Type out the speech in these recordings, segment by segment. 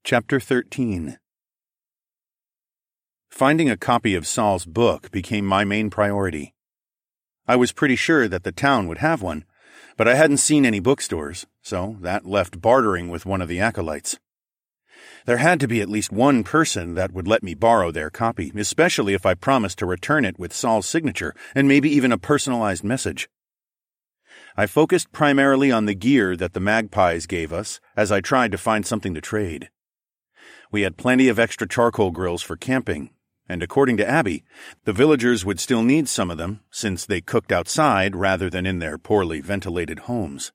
Chapter 13. Finding a copy of Saul's book became my main priority. I was pretty sure that the town would have one, but I hadn't seen any bookstores, so that left bartering with one of the acolytes. There had to be at least one person that would let me borrow their copy, especially if I promised to return it with Saul's signature and maybe even a personalized message. I focused primarily on the gear that the magpies gave us as I tried to find something to trade. We had plenty of extra charcoal grills for camping, and according to Abby, the villagers would still need some of them since they cooked outside rather than in their poorly ventilated homes.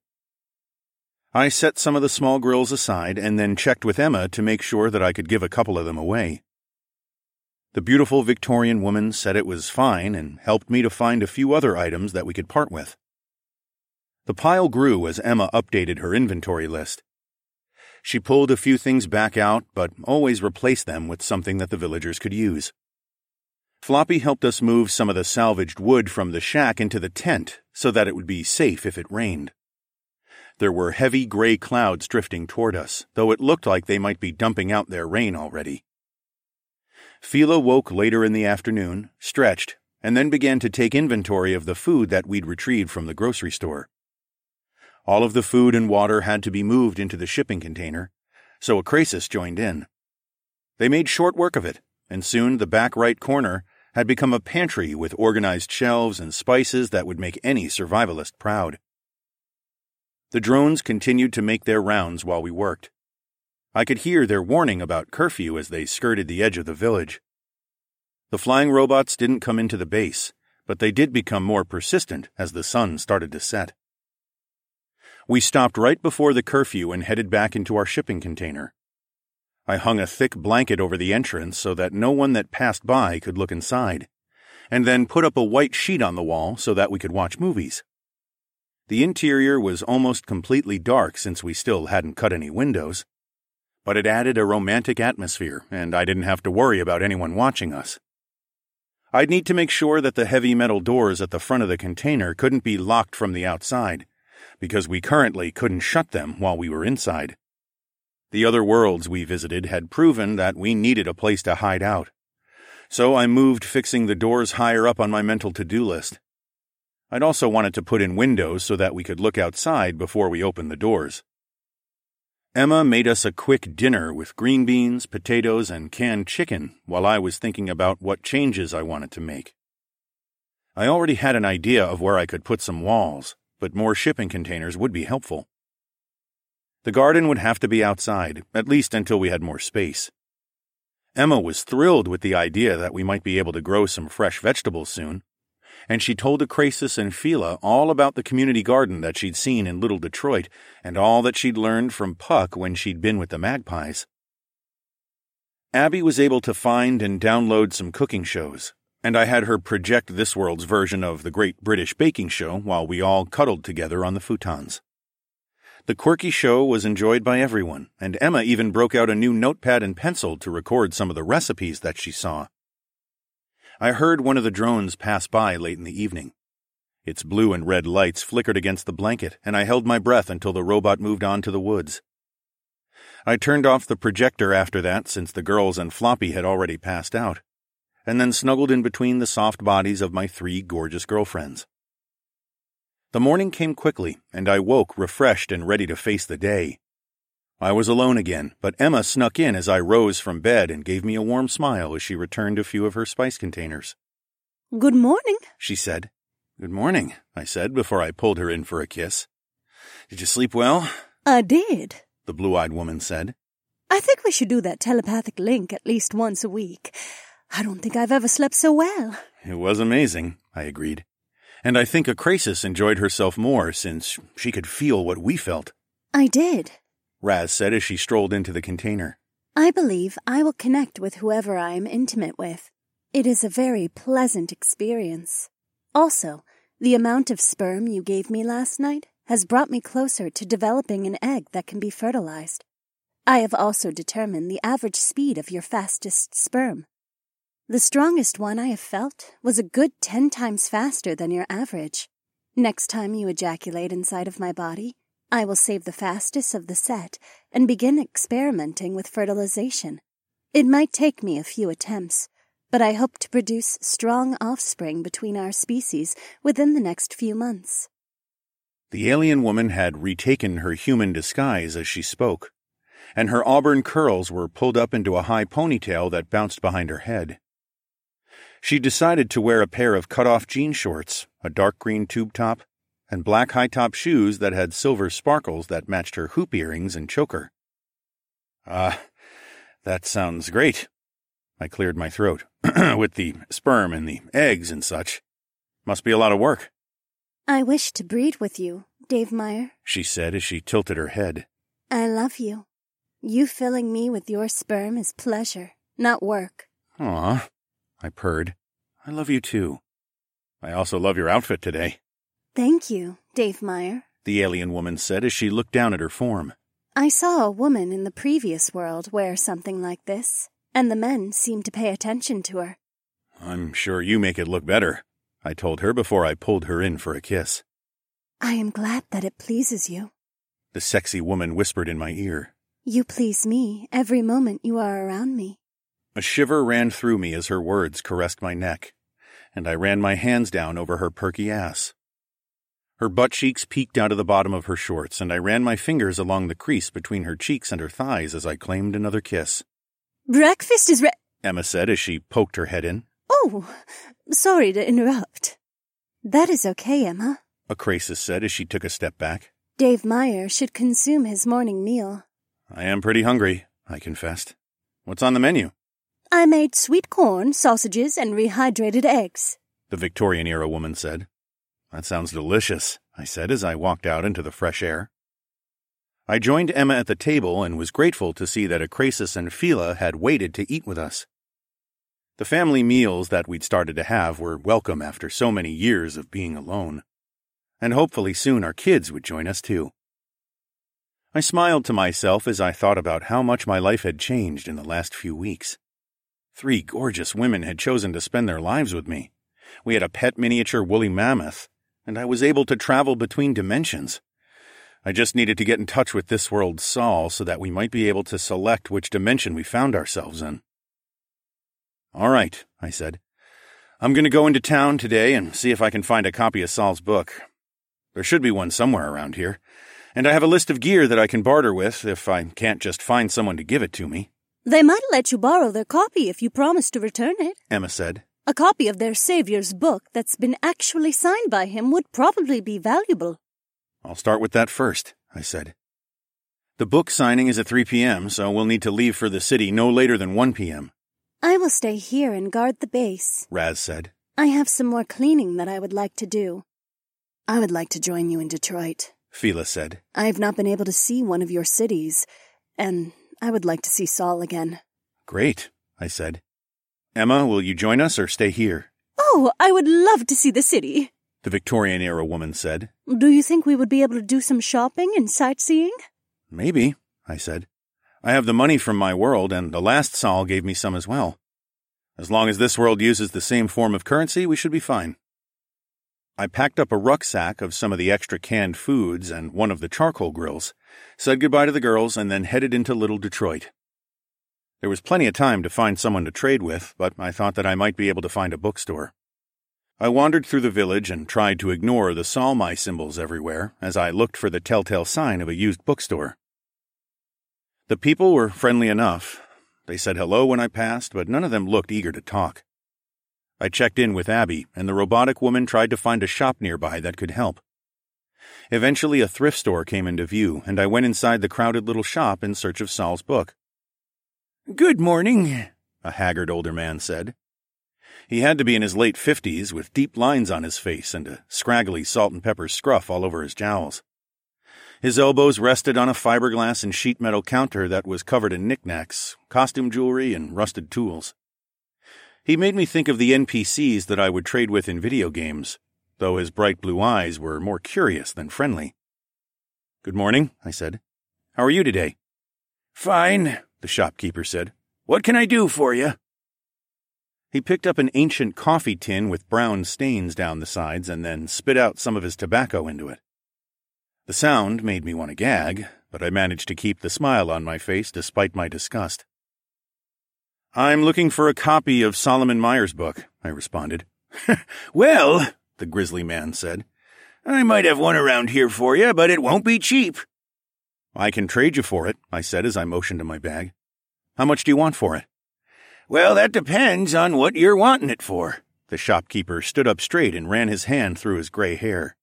I set some of the small grills aside and then checked with Emma to make sure that I could give a couple of them away. The beautiful Victorian woman said it was fine and helped me to find a few other items that we could part with. The pile grew as Emma updated her inventory list. She pulled a few things back out, but always replaced them with something that the villagers could use. Floppy helped us move some of the salvaged wood from the shack into the tent so that it would be safe if it rained. There were heavy gray clouds drifting toward us, though it looked like they might be dumping out their rain already. Fila woke later in the afternoon, stretched, and then began to take inventory of the food that we'd retrieved from the grocery store. All of the food and water had to be moved into the shipping container, so Acrasis joined in. They made short work of it, and soon the back right corner had become a pantry with organized shelves and spices that would make any survivalist proud. The drones continued to make their rounds while we worked. I could hear their warning about curfew as they skirted the edge of the village. The flying robots didn't come into the base, but they did become more persistent as the sun started to set. We stopped right before the curfew and headed back into our shipping container. I hung a thick blanket over the entrance so that no one that passed by could look inside, and then put up a white sheet on the wall so that we could watch movies. The interior was almost completely dark since we still hadn't cut any windows, but it added a romantic atmosphere, and I didn't have to worry about anyone watching us. I'd need to make sure that the heavy metal doors at the front of the container couldn't be locked from the outside, because we currently couldn't shut them while we were inside. The other worlds we visited had proven that we needed a place to hide out, so I moved fixing the doors higher up on my mental to-do list. I'd also wanted to put in windows so that we could look outside before we opened the doors. Emma made us a quick dinner with green beans, potatoes, and canned chicken while I was thinking about what changes I wanted to make. I already had an idea of where I could put some walls, but more shipping containers would be helpful. The garden would have to be outside, at least until we had more space. Emma was thrilled with the idea that we might be able to grow some fresh vegetables soon, and she told Acrasis and Fila all about the community garden that she'd seen in Little Detroit and all that she'd learned from Puck when she'd been with the magpies. Abby was able to find and download some cooking shows, and I had her project this world's version of the Great British Baking Show while we all cuddled together on the futons. The quirky show was enjoyed by everyone, and Emma even broke out a new notepad and pencil to record some of the recipes that she saw. I heard one of the drones pass by late in the evening. Its blue and red lights flickered against the blanket, and I held my breath until the robot moved on to the woods. I turned off the projector after that since the girls and Floppy had already passed out, and then snuggled in between the soft bodies of my 3 gorgeous girlfriends. The morning came quickly, and I woke refreshed and ready to face the day. I was alone again, but Emma snuck in as I rose from bed and gave me a warm smile as she returned a few of her spice containers. "Good morning," she said. "Good morning," I said before I pulled her in for a kiss. "Did you sleep well?" "I did," the blue-eyed woman said. "I think we should do that telepathic link at least once a week. I don't think I've ever slept so well." It was amazing, I agreed. And I think Acrasis enjoyed herself more since she could feel what we felt. "I did," Raz said as she strolled into the container. "I believe I will connect with whoever I am intimate with. It is a very pleasant experience. Also, the amount of sperm you gave me last night has brought me closer to developing an egg that can be fertilized. I have also determined the average speed of your fastest sperm. The strongest one I have felt was a good 10 times faster than your average. Next time you ejaculate inside of my body, I will save the fastest of the set and begin experimenting with fertilization. It might take me a few attempts, but I hope to produce strong offspring between our species within the next few months. The alien woman had retaken her human disguise as she spoke, and her auburn curls were pulled up into a high ponytail that bounced behind her head. She decided to wear a pair of cut-off jean shorts, a dark green tube top, and black high-top shoes that had silver sparkles that matched her hoop earrings and choker. That sounds great. I cleared my throat. With the sperm and the eggs and such. Must be a lot of work. I wish to breed with you, Dave Meyer, she said as she tilted her head. I love you. You filling me with your sperm is pleasure, not work. Aw, I purred. I love you too. I also love your outfit today. Thank you, Dave Meyer, the alien woman said as she looked down at her form. I saw a woman in the previous world wear something like this, and the men seemed to pay attention to her. I'm sure you make it look better, I told her before I pulled her in for a kiss. I am glad that it pleases you, the sexy woman whispered in my ear. You please me every moment you are around me. A shiver ran through me as her words caressed my neck, and I ran my hands down over her perky ass. Her butt cheeks peeked out of the bottom of her shorts, and I ran my fingers along the crease between her cheeks and her thighs as I claimed another kiss. Breakfast is Emma said as she poked her head in. Oh, sorry to interrupt. That is okay, Emma, Acrasis said as she took a step back. Dave Meyer should consume his morning meal. I am pretty hungry, I confessed. What's on the menu? I made sweet corn, sausages, and rehydrated eggs, the Victorian-era woman said. That sounds delicious, I said as I walked out into the fresh air. I joined Emma at the table and was grateful to see that Acrasis and Fila had waited to eat with us. The family meals that we'd started to have were welcome after so many years of being alone. And hopefully soon our kids would join us too. I smiled to myself as I thought about how much my life had changed in the last few weeks. 3 gorgeous women had chosen to spend their lives with me. We had a pet miniature woolly mammoth, and I was able to travel between dimensions. I just needed to get in touch with this world's Saul so that we might be able to select which dimension we found ourselves in. All right, I said. I'm going to go into town today and see if I can find a copy of Saul's book. There should be one somewhere around here, and I have a list of gear that I can barter with if I can't just find someone to give it to me. They might let you borrow their copy if you promise to return it, Emma said. A copy of their savior's book that's been actually signed by him would probably be valuable. I'll start with that first, I said. The book signing is at 3 p.m., so we'll need to leave for the city no later than 1 p.m. I will stay here and guard the base, Raz said. I have some more cleaning that I would like to do. I would like to join you in Detroit, Fila said. I have not been able to see one of your cities, and I would like to see Saul again. Great, I said. Emma, will you join us or stay here? Oh, I would love to see the city, the Victorian-era woman said. Do you think we would be able to do some shopping and sightseeing? Maybe, I said. I have the money from my world, and the last Saul gave me some as well. As long as this world uses the same form of currency, we should be fine. I packed up a rucksack of some of the extra canned foods and one of the charcoal grills, said goodbye to the girls, and then headed into Little Detroit. There was plenty of time to find someone to trade with, but I thought that I might be able to find a bookstore. I wandered through the village and tried to ignore the Salmai symbols everywhere as I looked for the telltale sign of a used bookstore. The people were friendly enough. They said hello when I passed, but none of them looked eager to talk. I checked in with Abby, and the robotic woman tried to find a shop nearby that could help. Eventually, a thrift store came into view, and I went inside the crowded little shop in search of Saul's book. "Good morning," a haggard older man said. He had to be in his late 50s, with deep lines on his face and a scraggly salt and pepper scruff all over his jowls. His elbows rested on a fiberglass and sheet metal counter that was covered in knickknacks, costume jewelry, and rusted tools. He made me think of the NPCs that I would trade with in video games, though his bright blue eyes were more curious than friendly. "Good morning," I said. "How are you today?" "Fine," the shopkeeper said. "What can I do for you?" He picked up an ancient coffee tin with brown stains down the sides and then spit out some of his tobacco into it. The sound made me want to gag, but I managed to keep the smile on my face despite my disgust. "I'm looking for a copy of Solomon Meyer's book," I responded. "Well," the grizzly man said, "I might have one around here for you, but it won't be cheap." "I can trade you for it," I said as I motioned to my bag. "How much do you want for it?" "Well, that depends on what you're wanting it for." The shopkeeper stood up straight and ran his hand through his gray hair.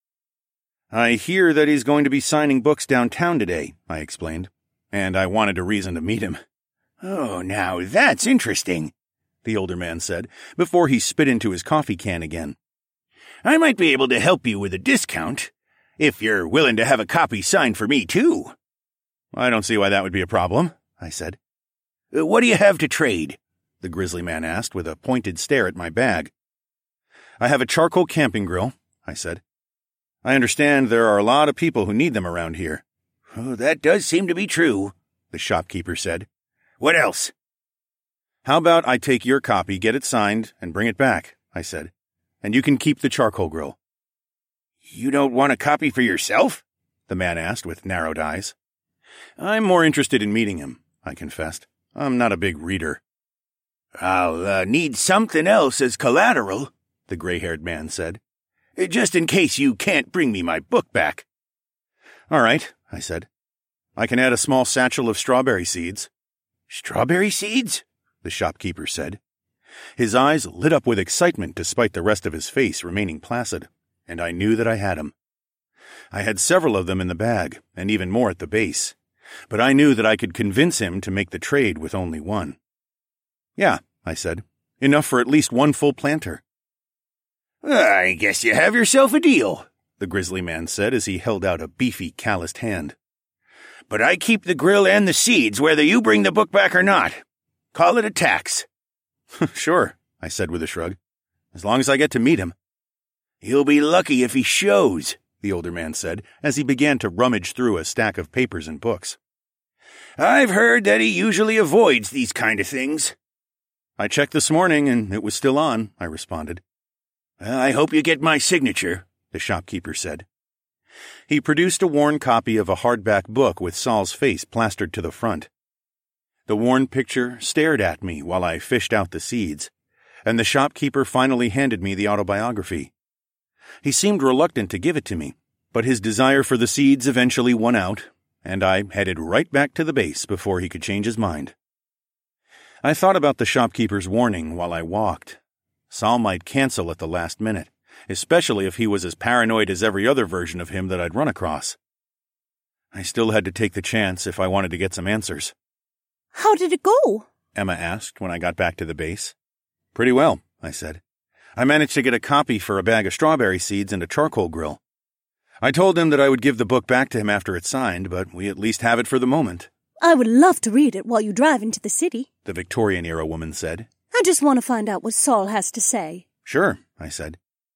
"I hear that he's going to be signing books downtown today," I explained, "and I wanted a reason to meet him." "Oh, now that's interesting," the older man said, before he spit into his coffee can again. "I might be able to help you with a discount, if you're willing to have a copy signed for me, too." "I don't see why that would be a problem," I said. "What do you have to trade?" the grizzly man asked with a pointed stare at my bag. "I have a charcoal camping grill," I said. "I understand there are a lot of people who need them around here." "Oh, that does seem to be true," the shopkeeper said. "What else?" "How about I take your copy, get it signed, and bring it back," I said, "and you can keep the charcoal grill." "You don't want a copy for yourself?" the man asked with narrowed eyes. "I'm more interested in meeting him," I confessed. "I'm not a big reader." "I'll need something else as collateral," the gray-haired man said, "just in case you can't bring me my book back." "All right," I said. "I can add a small satchel of strawberry seeds." "Strawberry seeds?" the shopkeeper said. His eyes lit up with excitement despite the rest of his face remaining placid, and I knew that I had him. I had several of them in the bag, and even more at the base, but I knew that I could convince him to make the trade with only one. "Yeah," I said, "enough for at least one full planter." "I guess you have yourself a deal," the grizzly man said as he held out a beefy, calloused hand. "But I keep the grill and the seeds whether you bring the book back or not. Call it a tax." "Sure," I said with a shrug, "as long as I get to meet him." "You'll be lucky if he shows," the older man said as he began to rummage through a stack of papers and books. "I've heard that he usually avoids these kind of things." "I checked this morning, and it was still on," I responded. "I hope you get my signature," the shopkeeper said. He produced a worn copy of a hardback book with Saul's face plastered to the front. The worn picture stared at me while I fished out the seeds, and the shopkeeper finally handed me the autobiography. He seemed reluctant to give it to me, but his desire for the seeds eventually won out, and I headed right back to the base before he could change his mind. I thought about the shopkeeper's warning while I walked. Saul might cancel at the last minute, especially if he was as paranoid as every other version of him that I'd run across. I still had to take the chance if I wanted to get some answers. "How did it go?" Emma asked when I got back to the base. "Pretty well," I said. "I managed to get a copy for a bag of strawberry seeds and a charcoal grill. I told him that I would give the book back to him after it's signed, but we at least have it for the moment." "I would love to read it while you drive into the city," the Victorian-era woman said. "I just want to find out what Saul has to say." "Sure," I said.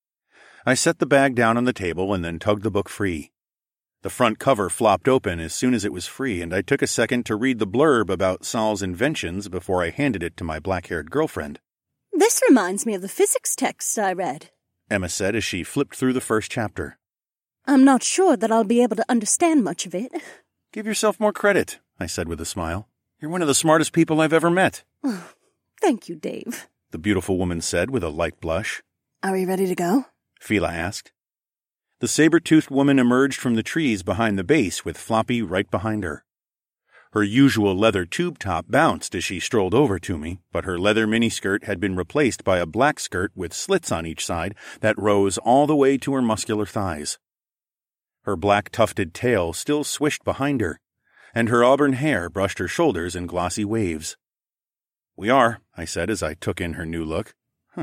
I set the bag down on the table and then tugged the book free. The front cover flopped open as soon as it was free, and I took a second to read the blurb about Saul's inventions before I handed it to my black-haired girlfriend. "This reminds me of the physics text I read," Emma said as she flipped through the first chapter. "I'm not sure that I'll be able to understand much of it." "Give yourself more credit," I said with a smile. "You're one of the smartest people I've ever met." "Thank you, Dave," the beautiful woman said with a light blush. "Are we ready to go?" Fila asked. The saber-toothed woman emerged from the trees behind the base with Floppy right behind her. Her usual leather tube top bounced as she strolled over to me, but her leather miniskirt had been replaced by a black skirt with slits on each side that rose all the way to her muscular thighs. Her black tufted tail still swished behind her, and her auburn hair brushed her shoulders in glossy waves. "We are," I said as I took in her new look.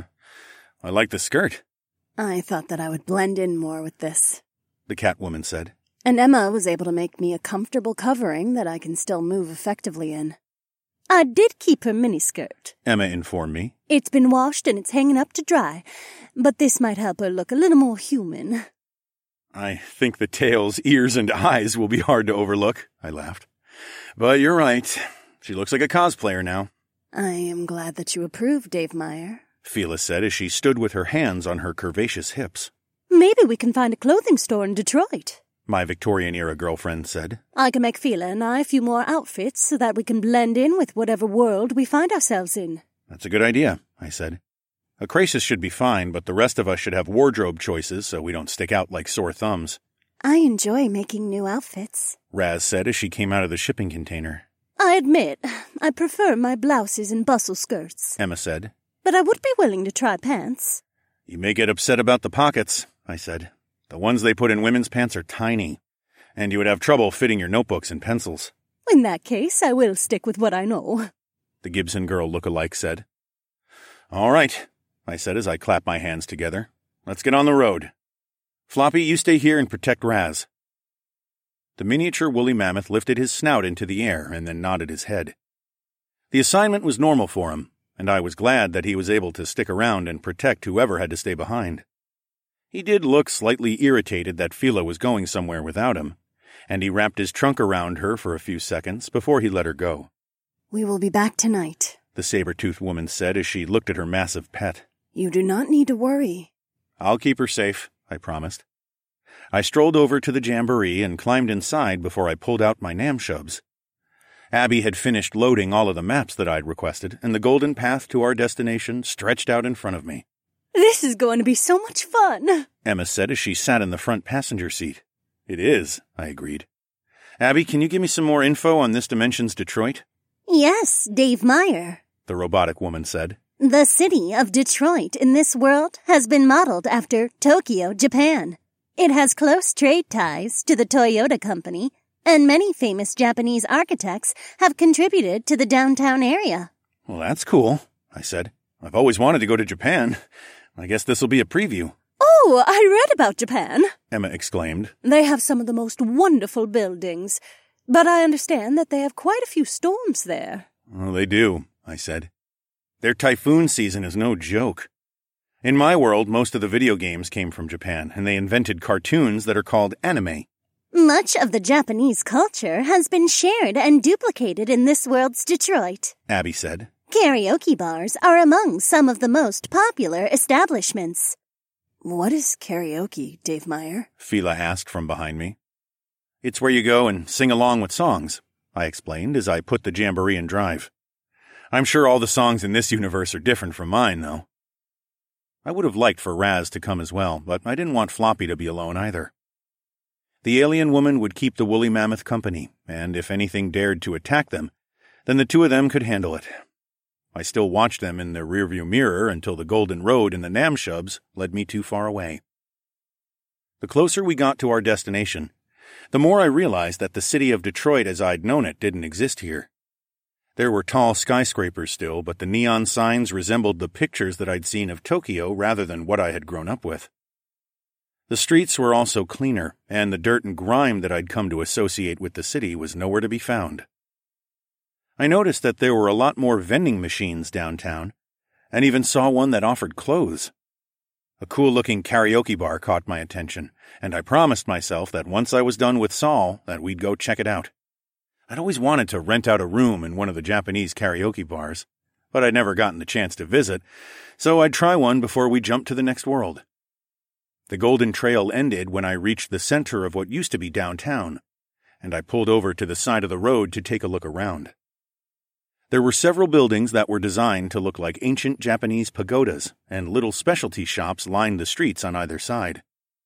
"I like the skirt." "I thought that I would blend in more with this," the Catwoman said. "And Emma was able to make me a comfortable covering that I can still move effectively in." "I did keep her miniskirt," Emma informed me. "It's been washed and it's hanging up to dry, but this might help her look a little more human." "I think the tails, ears, and eyes will be hard to overlook," I laughed. "But you're right. She looks like a cosplayer now." "I am glad that you approve, Dave Meyer," Fila said as she stood with her hands on her curvaceous hips. "Maybe we can find a clothing store in Detroit." my Victorian-era girlfriend said. I can make Fila and I a few more outfits so that we can blend in with whatever world we find ourselves in. That's a good idea, I said. Akrasis should be fine, but the rest of us should have wardrobe choices so we don't stick out like sore thumbs. I enjoy making new outfits, Raz said as she came out of the shipping container. I admit, I prefer my blouses and bustle skirts, Emma said. But I would be willing to try pants. You may get upset about the pockets, I said. The ones they put in women's pants are tiny, and you would have trouble fitting your notebooks and pencils. In that case, I will stick with what I know, the Gibson girl look-alike said. All right, I said as I clapped my hands together. Let's get on the road. Floppy, you stay here and protect Raz. The miniature woolly mammoth lifted his snout into the air and then nodded his head. The assignment was normal for him, and I was glad that he was able to stick around and protect whoever had to stay behind. He did look slightly irritated that Fila was going somewhere without him, and he wrapped his trunk around her for a few seconds before he let her go. We will be back tonight, the saber-toothed woman said as she looked at her massive pet. You do not need to worry. I'll keep her safe, I promised. I strolled over to the jamboree and climbed inside before I pulled out my Namshubs. Abby had finished loading all of the maps that I'd requested, and the golden path to our destination stretched out in front of me. This is going to be so much fun, Emma said as she sat in the front passenger seat. It is, I agreed. Abby, can you give me some more info on this dimension's Detroit? Yes, Dave Meyer, the robotic woman said. The city of Detroit in this world has been modeled after Tokyo, Japan. It has close trade ties to the Toyota Company, and many famous Japanese architects have contributed to the downtown area. Well, that's cool, I said. I've always wanted to go to Japan. I guess this'll be a preview. Oh, I read about Japan, Emma exclaimed. They have some of the most wonderful buildings, but I understand that they have quite a few storms there. Oh, they do, I said. Their typhoon season is no joke. In my world, most of the video games came from Japan, and they invented cartoons that are called anime. Much of the Japanese culture has been shared and duplicated in this world's Detroit, Abby said. Karaoke bars are among some of the most popular establishments. What is karaoke, Dave Meyer? Fila asked from behind me. It's where you go and sing along with songs, I explained as I put the jamboree in drive. I'm sure all the songs in this universe are different from mine, though. I would have liked for Raz to come as well, but I didn't want Floppy to be alone either. The alien woman would keep the woolly mammoth company, and if anything dared to attack them, then the two of them could handle it. I still watched them in the rearview mirror until the golden road and the Namshubs led me too far away. The closer we got to our destination, the more I realized that the city of Detroit as I'd known it didn't exist here. There were tall skyscrapers still, but the neon signs resembled the pictures that I'd seen of Tokyo rather than what I had grown up with. The streets were also cleaner, and the dirt and grime that I'd come to associate with the city was nowhere to be found. I noticed that there were a lot more vending machines downtown, and even saw one that offered clothes. A cool-looking karaoke bar caught my attention, and I promised myself that once I was done with Saul, that we'd go check it out. I'd always wanted to rent out a room in one of the Japanese karaoke bars, but I'd never gotten the chance to visit, so I'd try one before we jumped to the next world. The Golden Trail ended when I reached the center of what used to be downtown, and I pulled over to the side of the road to take a look around. There were several buildings that were designed to look like ancient Japanese pagodas, and little specialty shops lined the streets on either side.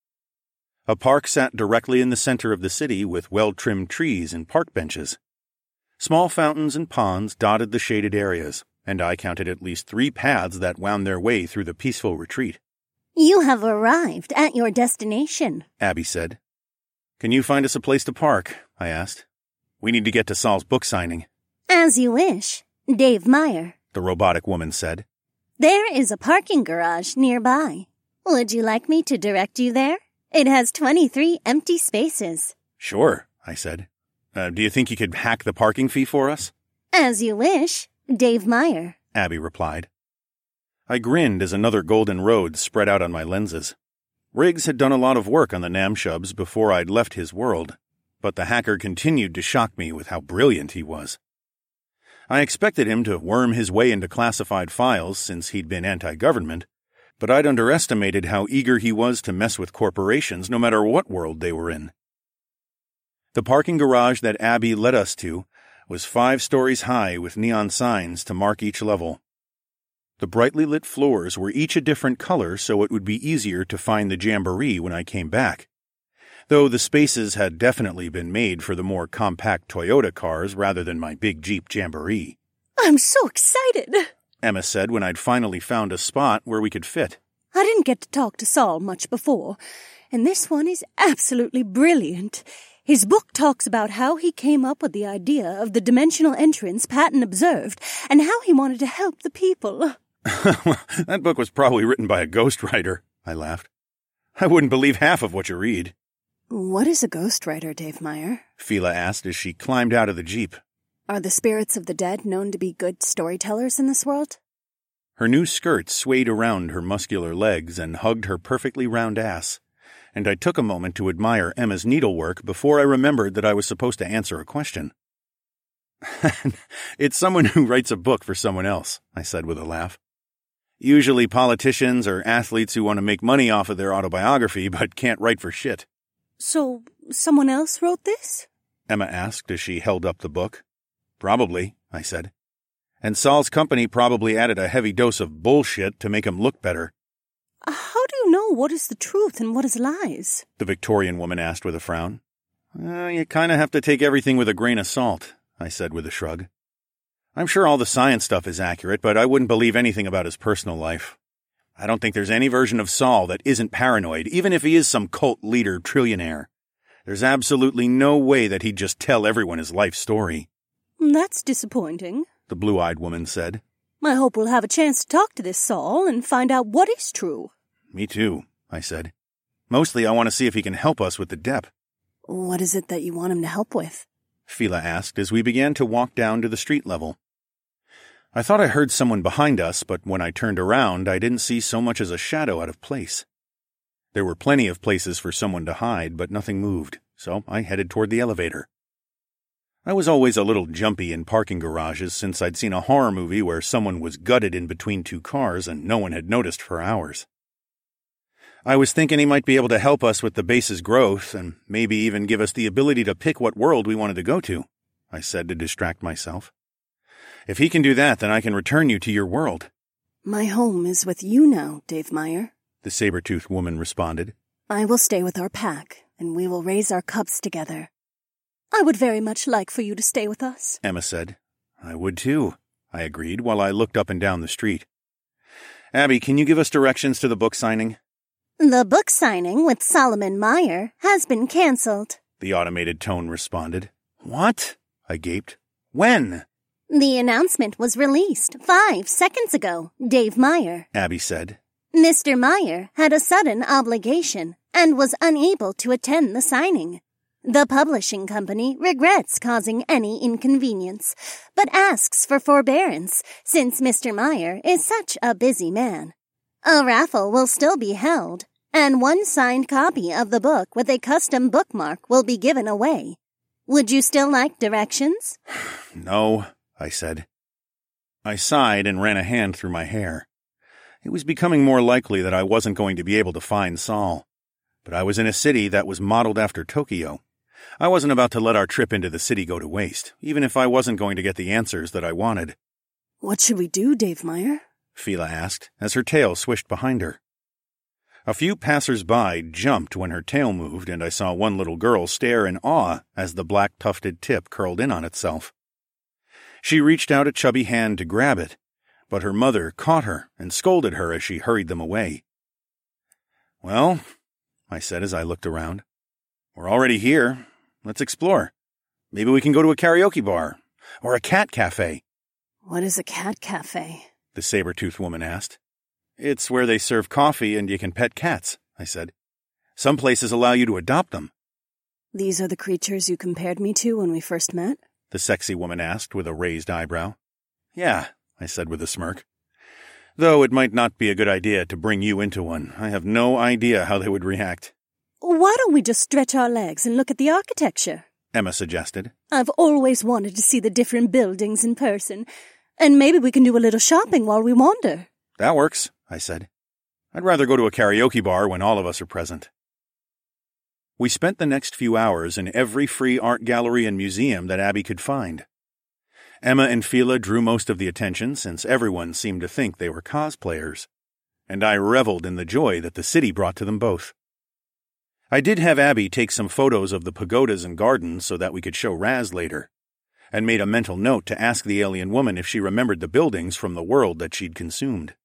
A park sat directly in the center of the city with well-trimmed trees and park benches. Small fountains and ponds dotted the shaded areas, and I counted at least 3 paths that wound their way through the peaceful retreat. You have arrived at your destination, Abby said. Can you find us a place to park? I asked. We need to get to Saul's book signing. As you wish, Dave Meyer, the robotic woman said. There is a parking garage nearby. Would you like me to direct you there? It has 23 empty spaces. Sure, I said. Do you think you could hack the parking fee for us? As you wish, Dave Meyer, Abby replied. I grinned as another golden road spread out on my lenses. Riggs had done a lot of work on the Namshubs before I'd left his world, but the hacker continued to shock me with how brilliant he was. I expected him to worm his way into classified files since he'd been anti-government, but I'd underestimated how eager he was to mess with corporations no matter what world they were in. The parking garage that Abby led us to was 5 stories high with neon signs to mark each level. The brightly lit floors were each a different color so it would be easier to find the jamboree when I came back, though the spaces had definitely been made for the more compact Toyota cars rather than my big Jeep Jamboree. I'm so excited, Emma said when I'd finally found a spot where we could fit. I didn't get to talk to Saul much before, and this one is absolutely brilliant. His book talks about how he came up with the idea of the dimensional entrance Patton observed, and how he wanted to help the people. That book was probably written by a ghostwriter, I laughed. I wouldn't believe half of what you read. What is a ghostwriter, Dave Meyer? Fila asked as she climbed out of the Jeep. Are the spirits of the dead known to be good storytellers in this world? Her new skirt swayed around her muscular legs and hugged her perfectly round ass, and I took a moment to admire Emma's needlework before I remembered that I was supposed to answer a question. It's someone who writes a book for someone else, I said with a laugh. Usually politicians or athletes who want to make money off of their autobiography but can't write for shit. So, someone else wrote this? Emma asked as she held up the book. Probably, I said. And Saul's company probably added a heavy dose of bullshit to make him look better. How do you know what is the truth and what is lies? The Victorian woman asked with a frown. You kind of have to take everything with a grain of salt, I said with a shrug. I'm sure all the science stuff is accurate, but I wouldn't believe anything about his personal life. I don't think there's any version of Saul that isn't paranoid, even if he is some cult leader trillionaire. There's absolutely no way that he'd just tell everyone his life story. That's disappointing, the blue-eyed woman said. I hope we'll have a chance to talk to this Saul and find out what is true. Me too, I said. Mostly I want to see if he can help us with the Depp. What is it that you want him to help with? Fila asked as we began to walk down to the street level. I thought I heard someone behind us, but when I turned around, I didn't see so much as a shadow out of place. There were plenty of places for someone to hide, but nothing moved, so I headed toward the elevator. I was always a little jumpy in parking garages since I'd seen a horror movie where someone was gutted in between 2 cars and no one had noticed for hours. I was thinking he might be able to help us with the base's growth and maybe even give us the ability to pick what world we wanted to go to, I said to distract myself. If he can do that, then I can return you to your world. My home is with you now, Dave Meyer, the saber-toothed woman responded. I will stay with our pack, and we will raise our cubs together. I would very much like for you to stay with us, Emma said. I would too, I agreed while I looked up and down the street. Abby, can you give us directions to the book signing? The book signing with Solomon Meyer has been cancelled, the automated tone responded. What? I gaped. When? The announcement was released 5 seconds ago, Dave Meyer, Abby said. Mr. Meyer had a sudden obligation and was unable to attend the signing. The publishing company regrets causing any inconvenience, but asks for forbearance since Mr. Meyer is such a busy man. A raffle will still be held, and 1 signed copy of the book with a custom bookmark will be given away. Would you still like directions? No, I said. I sighed and ran a hand through my hair. It was becoming more likely that I wasn't going to be able to find Saul. But I was in a city that was modeled after Tokyo. I wasn't about to let our trip into the city go to waste, even if I wasn't going to get the answers that I wanted. What should we do, Dave Meyer? Fila asked, as her tail swished behind her. A few passers-by jumped when her tail moved, and I saw one little girl stare in awe as the black tufted tip curled in on itself. She reached out a chubby hand to grab it, but her mother caught her and scolded her as she hurried them away. Well, I said as I looked around, we're already here. Let's explore. Maybe we can go to a karaoke bar, or a cat cafe. What is a cat cafe? The saber-toothed woman asked. It's where they serve coffee and you can pet cats, I said. Some places allow you to adopt them. These are the creatures you compared me to when we first met? The sexy woman asked with a raised eyebrow. Yeah, I said with a smirk. Though it might not be a good idea to bring you into one. I have no idea how they would react. Why don't we just stretch our legs and look at the architecture? Emma suggested. I've always wanted to see the different buildings in person, and maybe we can do a little shopping while we wander. That works, I said. I'd rather go to a karaoke bar when all of us are present. We spent the next few hours in every free art gallery and museum that Abby could find. Emma and Fila drew most of the attention since everyone seemed to think they were cosplayers, and I reveled in the joy that the city brought to them both. I did have Abby take some photos of the pagodas and gardens so that we could show Raz later, and made a mental note to ask the alien woman if she remembered the buildings from the world that she'd consumed.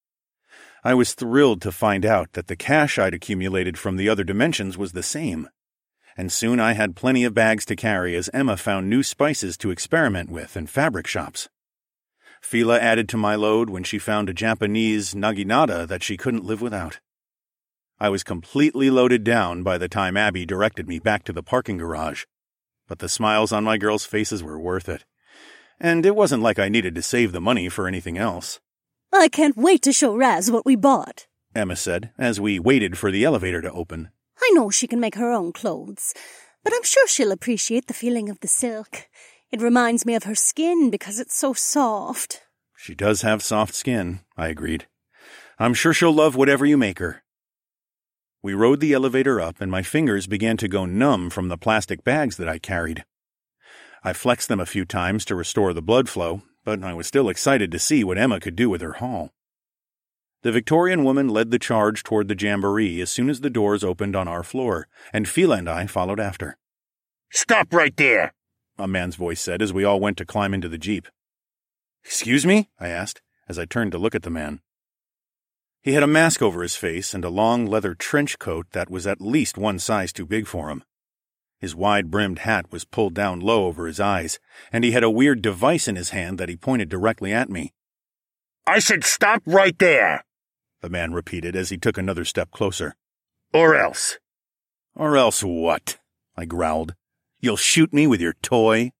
I was thrilled to find out that the cash I'd accumulated from the other dimensions was the same, and soon I had plenty of bags to carry as Emma found new spices to experiment with in fabric shops. Fila added to my load when she found a Japanese naginata that she couldn't live without. I was completely loaded down by the time Abby directed me back to the parking garage, but the smiles on my girls' faces were worth it, and it wasn't like I needed to save the money for anything else. I can't wait to show Raz what we bought, Emma said as we waited for the elevator to open. I know she can make her own clothes, but I'm sure she'll appreciate the feeling of the silk. It reminds me of her skin because it's so soft. She does have soft skin, I agreed. I'm sure she'll love whatever you make her. We rode the elevator up and my fingers began to go numb from the plastic bags that I carried. I flexed them a few times to restore the blood flow, but I was still excited to see what Emma could do with her haul. The Victorian woman led the charge toward the jamboree as soon as the doors opened on our floor, and Fila and I followed after. Stop right there, a man's voice said as we all went to climb into the Jeep. Excuse me? I asked, as I turned to look at the man. He had a mask over his face and a long leather trench coat that was at least one size too big for him. His wide-brimmed hat was pulled down low over his eyes, and he had a weird device in his hand that he pointed directly at me. I said stop right there, the man repeated as he took another step closer. Or else. Or else what? I growled. You'll shoot me with your toy?